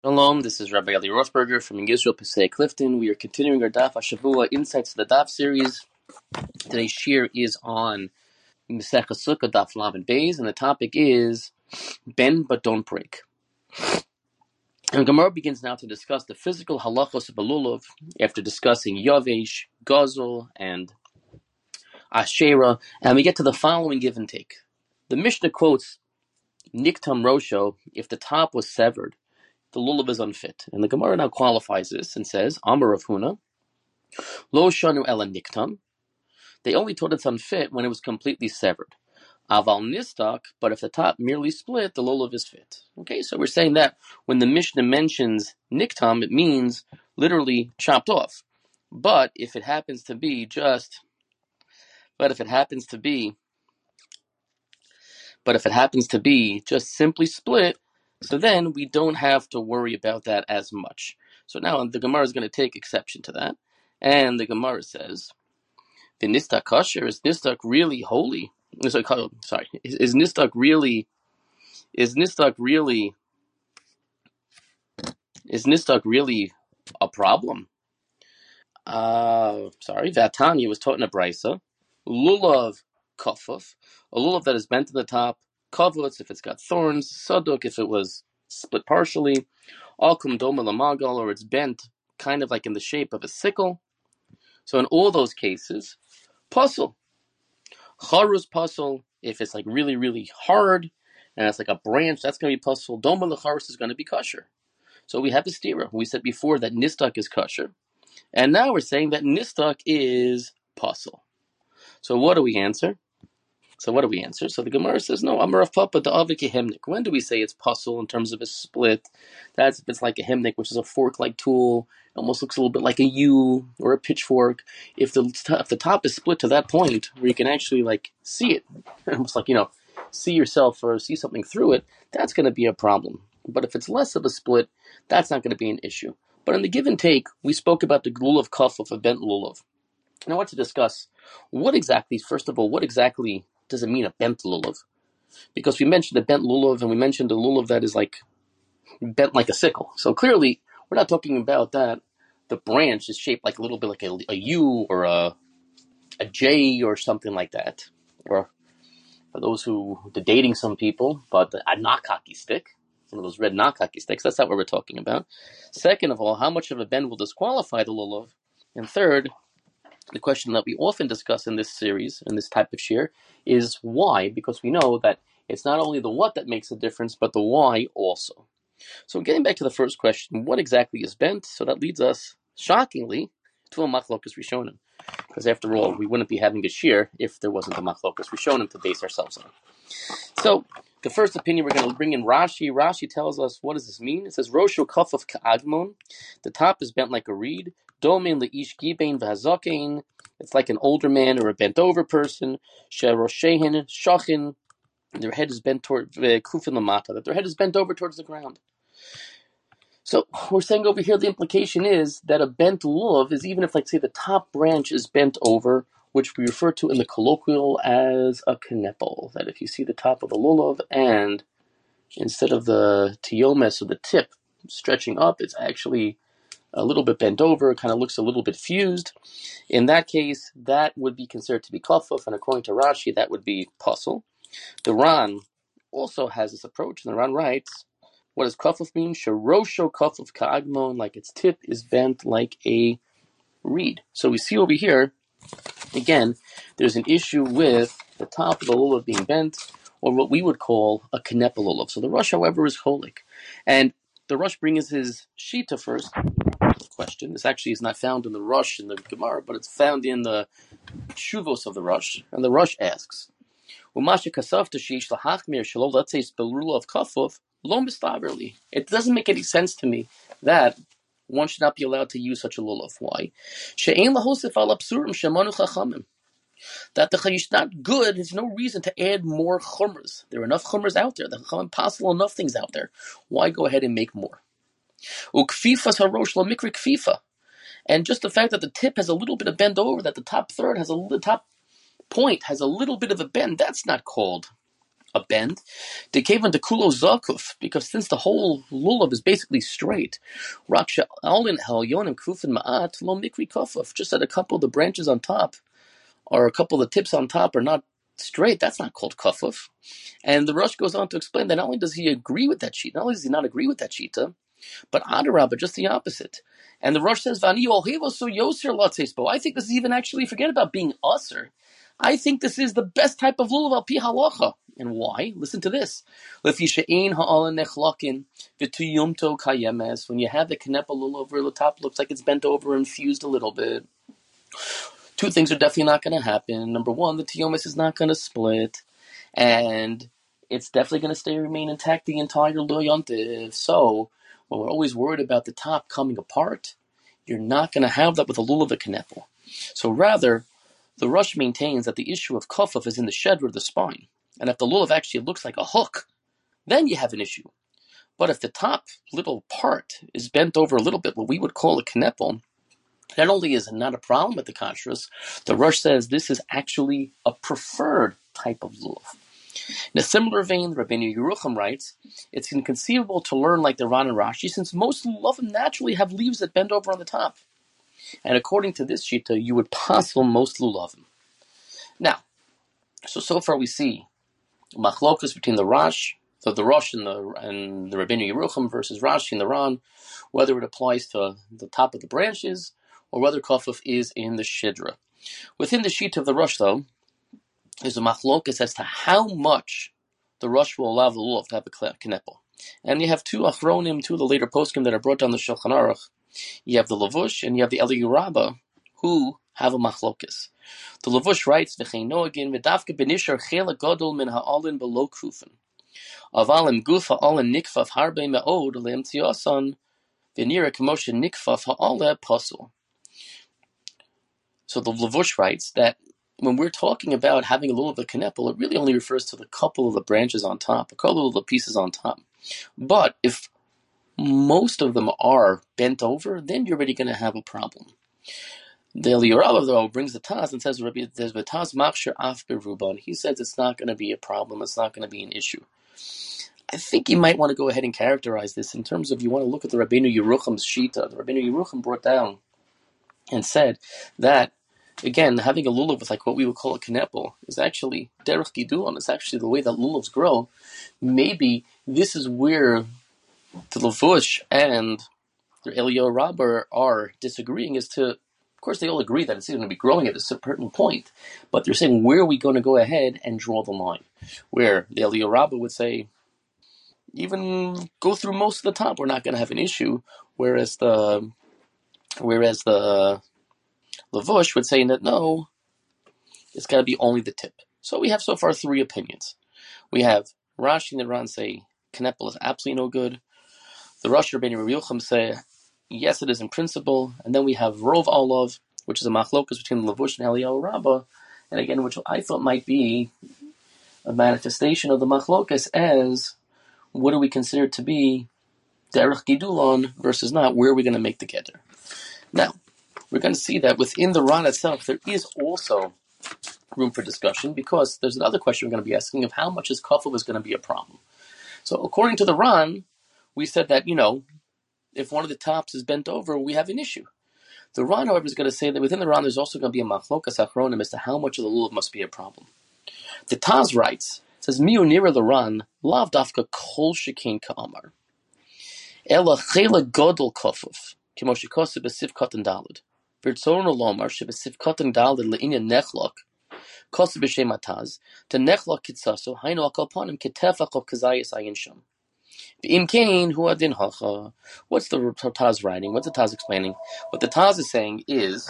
Shalom, this is Rabbi Eli Rothberger from Israel Passaic Clifton. We are continuing our Daf HaShavua Insights to the Daf series. Today's shir is on Masechah Sukkah Daf Lamed Beis, and the topic is bend but don't break. And Gemara begins now to discuss the physical halachos of a lulav after discussing Yavesh, Gazel, and Asherah, and we get to the following give and take. The Mishnah quotes Niktam Rosho if the top was severed. The lulav is unfit. And the Gemara now qualifies this and says, Amar Rav Huna, Lo shanu ela niktam. They only taught it's unfit when it was completely severed. Aval nistak, but if the top merely split, the lulav is fit. Okay, so we're saying that when the Mishnah mentions niktam, it means literally chopped off. But if it happens to be just simply split, so then we don't have to worry about that as much. So now the Gemara is going to take exception to that. And the Gemara says, the nistak kosher, is nistak really holy? Sorry, is nistak really a problem? Vatanya was taught in a brisa, lulav kafuf, a lulav that is bent to the top, kavutz if it's got thorns, saduk if it was split partially, alkum doma lamagal, or it's bent kind of like in the shape of a sickle. So in all those cases, puzzle. Charuz puzzle, if it's like really, really hard, and it's like a branch, that's going to be puzzle. Doma lecharus is going to be kosher. So we have the stira. We said before that nistak is kosher. And now we're saying that nistak is puzzle. So what do we answer? So the Gemara says, no, Amar of Papa, the Avik hemnik. When do we say it's puzzle in terms of a split? That's if it's like a hemnik, which is a fork-like tool. It almost looks a little bit like a U or a pitchfork. If the top is split to that point where you can actually like see it, almost like, see yourself or see something through it, that's going to be a problem. But if it's less of a split, that's not going to be an issue. But in the give and take, we spoke about the lulav kaf of a bent lulav. And I want to discuss first of all, what exactly does it mean, a bent lulav? Because we mentioned a bent lulav, and we mentioned a lulav that is like bent like a sickle. So clearly, we're not talking about that. The branch is shaped like a little bit like a U or a J or something like that. Or for those who are dating some people, but a knock hockey stick, one of those red knock hockey sticks, that's not what we're talking about. Second of all, how much of a bend will disqualify the lulav? And third, the question that we often discuss in this series, in this type of shir, is why, because we know that it's not only the what that makes a difference, but the why also. So getting back to the first question, what exactly is bent? So that leads us, shockingly, to a machlokas rishonim. Because after all, we wouldn't be having a shir if there wasn't a machlokas rishonim to base ourselves on. So the first opinion, we're going to bring in Rashi. Rashi tells us, what does this mean? It says, Rosho kafaf ka'agmon. The top is bent like a reed. Domin le'ish gibein v'hazakein. It's like an older man or a bent over person. She'roshehin shachin. Their head is bent toward kufin lamata. That their head is bent over towards the ground. So we're saying over here the implication is that a bent lulav is even if, like, say, the top branch is bent over, which we refer to in the colloquial as a knepel. That if you see the top of a lulav and instead of the tiomes or the tip stretching up, it's actually a little bit bent over, it kind of looks a little bit fused. In that case, that would be considered to be kafuf, and according to Rashi, that would be puzzle. The Ran also has this approach, and the Ran writes, what does kafuf mean? Sherosho kafuf ka'agmon, like its tip is bent like a reed. So we see over here, again, there's an issue with the top of the lulav being bent, or what we would call a knepel lulav. So the Rosh, however, is cholik. And the Rosh brings his shita first. Question. This actually is not found in the Rosh in the Gemara, but it's found in the Shuvos of the Rosh. And the Rosh asks, let's say of kafuf, lo mistaberli. It doesn't make any sense to me that one should not be allowed to use such a lulav. Why? That the chayyush is not good, there's no reason to add more chumras. There are enough chumras out there. There are impossible enough things out there. Why go ahead and make more? Ukfifas harosh la mikri kfifa. And just the fact that the tip has a little bit of bend over, that the top third has the top point has a little bit of a bend, that's not called a bend. They came into kulo zakuf, because since the whole lulav is basically straight, raksha alin halyonim kufin ma'at lo mikri kofuf, just that a couple of the branches on top or a couple of the tips on top are not straight, that's not called kofuf. And the Rosh goes on to explain that not only does he agree with that sheet, not only does he not agree with that shita, but Adarabah, just the opposite. And the Rosh says, Vani so yoser latzespo. I think this is even actually, forget about being usher. I think this is the best type of lulav al pi halacha. And why? Listen to this. When you have the kenepa lulav where the top looks like it's bent over and fused a little bit, two things are definitely not going to happen. Number one, the tiyomis is not going to split, and it's definitely going to remain intact the entire loyontiv. So, when we're always worried about the top coming apart, you're not going to have that with a lulav kenepel. So rather, the Rosh maintains that the issue of kofaf is in the shedra of the spine, and if the lulav actually looks like a hook, then you have an issue. But if the top little part is bent over a little bit, what we would call a kenepel, not only is it not a problem with the kashrus, the Rosh says this is actually a preferred type of lulav. In a similar vein, Rabbeinu Yerucham writes, it's inconceivable to learn like the Ran and Rashi, since most lulavim naturally have leaves that bend over on the top. And according to this shita, you would passel most lulavim. Now, so far we see machlokas between the Rosh and the Rabbeinu Yerucham versus Rashi and the Ran, whether it applies to the top of the branches or whether kofuf is in the shidra. Within the shita of the Rosh, though, there's a machlokas as to how much the Rosh will allow the lulav to have a kenepel. And you have two achronim, two of the later poskim that are brought down the Shulchan Aruch. You have the Lavush and you have the Eliyahu Rabbah, who have a machlokas. The Lavush writes, V'chein noagin v'davke benishar chela gadol min ha'alin below kufen. Avalim gufa alin nikfaf harbe me'od le'emtiosan v'nira k'moshe nikfaf ha'ale pasul. So the Lavush writes that when we're talking about having a little bit of kenepel, it really only refers to the couple of the branches on top, a couple of the pieces on top. But if most of them are bent over, then you're already going to have a problem. The Eliyahu Rabbah, though, brings the Taz and says, there's the Taz machshir af beruban. He says it's not going to be a problem, it's not going to be an issue. I think you might want to go ahead and characterize this in terms of, you want to look at the Rabbeinu Yerucham's shita. The Rabbeinu Yerucham brought down and said that, again, having a lulav with like what we would call a kenepel is actually derech gidulon. It's actually the way that lulavs grow. Maybe this is where the Lavush and the Eliyahu Rabbah are disagreeing as to, of course they all agree that it's going to be growing at a certain point, but they're saying, where are we going to go ahead and draw the line? Where the Eliyahu Rabbah would say, even go through most of the top, we're not going to have an issue, whereas the Lavush would say that no, it's got to be only the tip. So we have so far three opinions. We have Rashi and the Ran say kenepel is absolutely no good. The Rosh Rabbeinu Yerucham say yes, it is in principle, and then we have Rov Olav, which is a machlokas between the Lavush and Eliyahu Rabbah, and again, which I thought might be a manifestation of the machlokas as what do we consider to be derech gidulon versus not? Where are we going to make the getter? Now, we're going to see that within the Ran itself, there is also room for discussion, because there's another question we're going to be asking of how much is kafel is going to be a problem. So according to the Ran, we said that, if one of the tops is bent over, we have an issue. The Ran, however, is going to say that within the Ran, there's also going to be a machlokas achronim as to how much of the lulav must be a problem. The Taz writes, says, Miu nira the Ran, lav dafka kol shekein ka'amar. Ela chela godol kofuf, kimo shekose besif katan dalid. V'rtzono lomar shebesif katan dalid le'inya nechlok, kose b'shem ataz, to nechlok kitsaso, hainu akal panim ketefach of kazayas ayin sham. What's the Taz writing? What's the Taz explaining? What the Taz is saying is,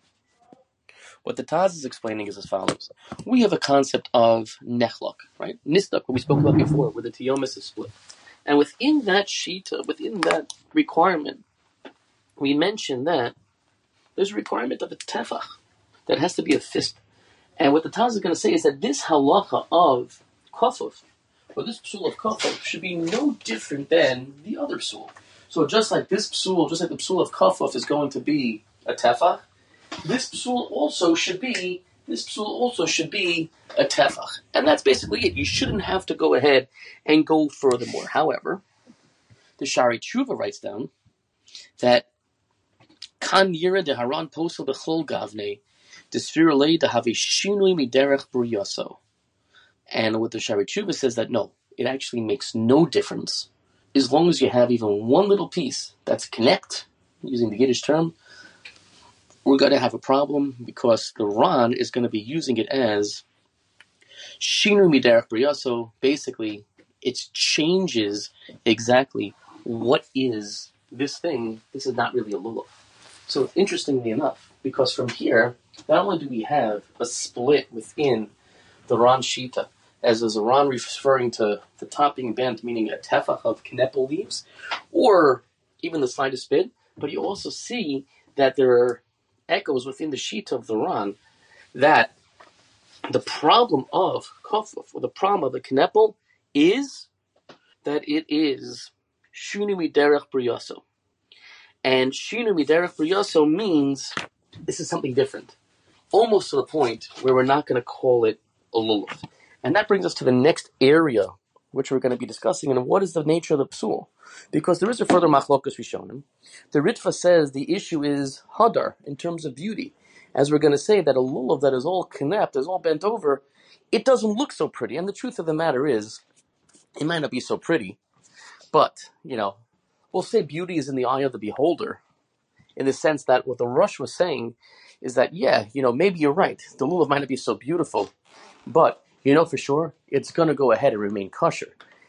as follows. We have a concept of nechlok, right? Nistak, what we spoke about before, where the tiyomis is split. And within that shita, within that requirement, we mentioned that there's a requirement of a tefach, that has to be a fist. And what the Taz is going to say is that this halacha of kofuf, or this psul of kafaf, should be no different than the other psul. So just like this psul, the psul of kafaf is going to be a tefach, this psul also should be this psul also should be a tefach. And that's basically it. You shouldn't have to go ahead and go furthermore. However, the Shari Tshuva writes down that kan yira de haran posel bechol gavne desfirulei de have shinui miderech buryaso. And what the Shari Tshuva says that no, it actually makes no difference as long as you have even one little piece that's connect, using the Yiddish term. We're going to have a problem because the Ran is going to be using it as Shinu Miderech Briyaso. Basically, it changes exactly what is this thing. This is not really a lulav. So interestingly enough, because from here, not only do we have a split within the Ran Shita, as is a Ran referring to the top being bent, meaning a tefach of knepel leaves, or even the slightest bit, but you also see that there are echoes within the Shita of the Ran that the problem of kofuf, or the problem of the knepel, is that it is shinu miderech briyaso. And shinu miderech briyaso means this is something different, almost to the point where we're not going to call it a lulav. And that brings us to the next area which we're going to be discussing, and what is the nature of the psul? Because there is a further machlokas rishonim. The Ritva says the issue is hadar, in terms of beauty. As we're going to say that a lulav that is all knept, is all bent over, it doesn't look so pretty. And the truth of the matter is, it might not be so pretty, but, we'll say beauty is in the eye of the beholder, in the sense that what the Rosh was saying is that, maybe you're right, the lulav might not be so beautiful, but for sure, it's going to go ahead and remain kosher.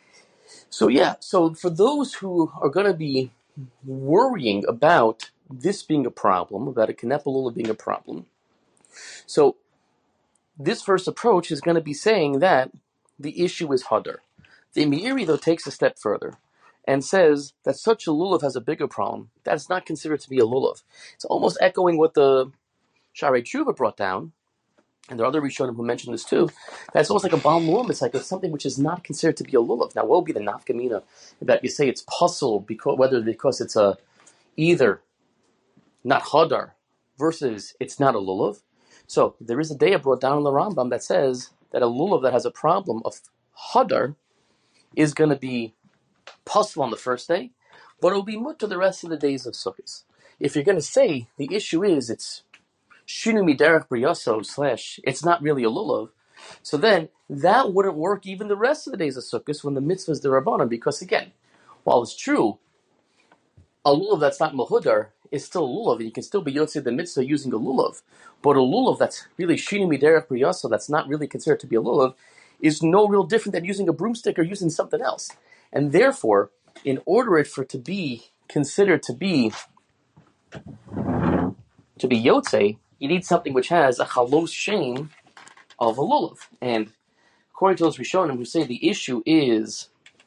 So for those who are going to be worrying about this being a problem, about a knepel lulav being a problem, so this first approach is going to be saying that the issue is hadar. The Meiri, though, takes a step further and says that such a lulav has a bigger problem. That's not considered to be a lulav. It's almost echoing what the Shari Tshuva brought down, and there are other Rishonim who mentioned this too. That's almost like a Baal Mu'am. It's like something which is not considered to be a lulav. Now, what would be the nafkamina that you say it's puzzle because it's either not hadar versus it's not a lulav? So there is a daya brought down in the Rambam that says that a lulav that has a problem of hadar is going to be puzzle on the first day, but it will be mutter the rest of the days of Sukkot. If you're going to say the issue is it's shinu miderech briyaso / it's not really a lulav, so then that wouldn't work even the rest of the days of Sukkot when the mitzvah is the Rabbanan, because again, while it's true, a lulav that's not mahudar is still a lulav, and you can still be yotzei the mitzvah using a lulav, but a lulav that's really shinu miderech briyaso, that's not really considered to be a lulav, is no real different than using a broomstick or using something else. And therefore, in order for it to be considered to be yotzei, you need something which has a chalos shame of a lulav. And according to those Rishonim who say the issue is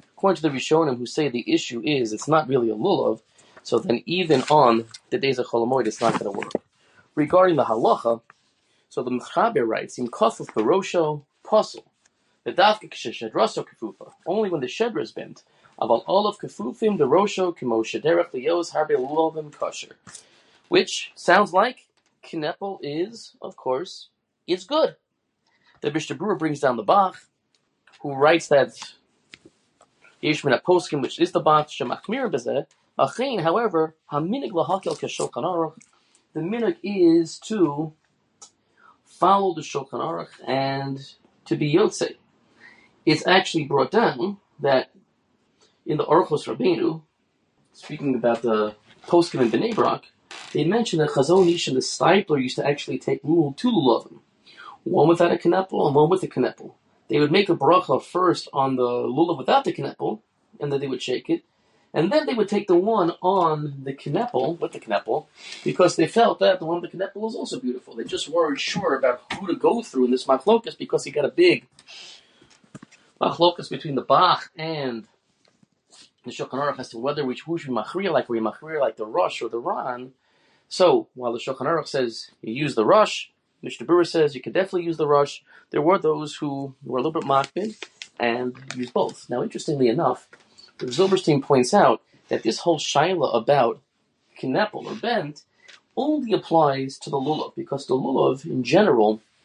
it's not really a lulav, so then even on the days of Chol Hamoed, it's not going to work. Regarding the halacha, so the Mechaber writes, Im kafuf barosho pasul, the dafka k'shedroso kefufa, only when the shedra is bent, aval olav kefufim derosho kimo shederech liyos harbe lulavim kosher. Which sounds like knepel is, of course, is good. The Mishnah Berurah brings down the Bach, who writes that Yesh min poskim, which is the Bach, shemachmir bezeh, achein, however, haminig lahakel k'shulchan aruch, the minig is to follow the Shulchan Aruch and to be yotzei. It's actually brought down that in the Orchos Rabbeinu, speaking about the poskim in Bnei Brak, they mentioned that Chazon Ish and the Stipler used to actually take two lulavim, one without a knepel and one with a knepel. They would make a bracha first on the lulav without the knepel, and then they would shake it, and then they would take the one on the knepel, with the knepel, because they felt that the one with the knepel was also beautiful. They just weren't sure about who to go through in this machlokas, because he got a big machlokas between the Bach and the Shulchan Aruch as to who should be machriya like, were you machriya like the Rosh or the Ran. So, while the Shulchan Aruch says you use the Rosh, Mishnah Berurah says you could definitely use the Rosh. There were those who were a little bit makbid and used both. Now, interestingly enough, Zilberstein points out that this whole shaila about knepel or bent only applies to the lulav, because the lulav, in general,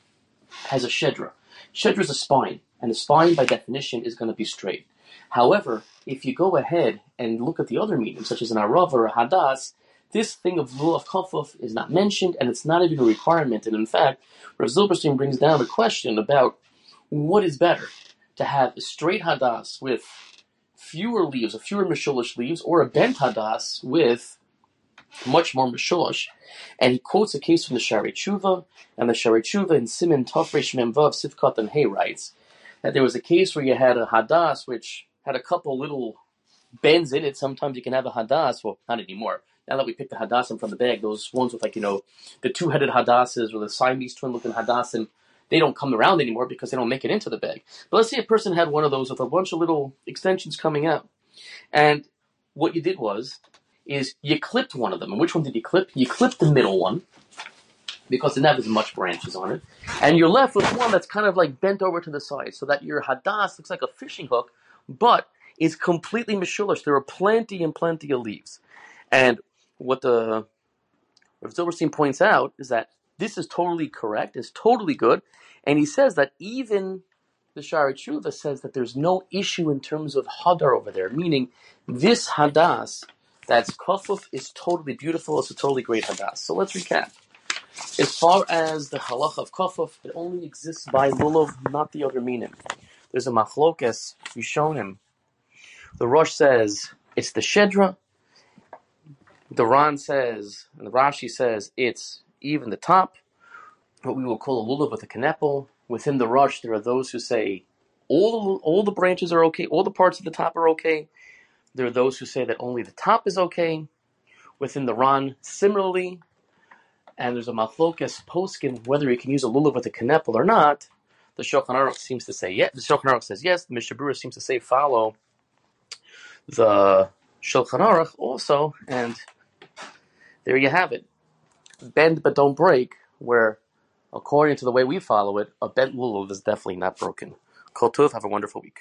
has a shedra. Shedra is a spine, and the spine, by definition, is going to be straight. However, if you go ahead and look at the other mediums, such as an arava or a hadas, this thing of lulav kafuf is not mentioned, and it's not even a requirement. And in fact, Rav Zilberstein brings down a question about what is better, to have a straight hadas with fewer leaves, or fewer mishulish leaves, or a bent hadas with much more mishulish. And he quotes a case from the Shari Tshuva, and the Shari Tshuva in Siman Tafresh Memvav Sifkat and Hay writes that there was a case where you had a hadas which had a couple little bends in it. Sometimes you can have a hadas, well, not anymore. Now that we picked the hadassim from the bag, those ones with the two-headed hadasses or the Siamese twin-looking hadassim, they don't come around anymore because they don't make it into the bag. But let's say a person had one of those with a bunch of little extensions coming out. And what you did is you clipped one of them. And which one did you clip? You clipped the middle one, because it doesn't have as much branches on it. And you're left with one that's kind of like bent over to the side, so that your hadas looks like a fishing hook, but is completely mishulish. There are plenty and plenty of leaves. And what the Rav Zilberstein points out is that this is totally correct, is totally good, and he says that even the Shari Tshuva says that there's no issue in terms of hadar over there, meaning this hadas that's kafuf is totally beautiful, it's a totally great hadas. So let's recap. As far as the halacha of kafuf, it only exists by lulav, not the other minim. There's a machlokes, Rishonim. The Rosh says it's the shedra. The Ran says, and the Rashi says, it's even the top, what we will call a lulav with a kanepel. Within the Rosh, there are those who say all the branches are okay, all the parts of the top are okay. There are those who say that only the top is okay. Within the Ran, similarly, and there's a machlokes poskin whether you can use a lulav with a kanepel or not. The Shulchan Aruch seems to say yes. The Shulchan Aruch says yes. The Mishnah Berurah seems to say follow the Shulchan Aruch also, and there you have it. Bend but don't break, where, according to the way we follow it, a bent lulav is definitely not broken. Kol tov, have a wonderful week.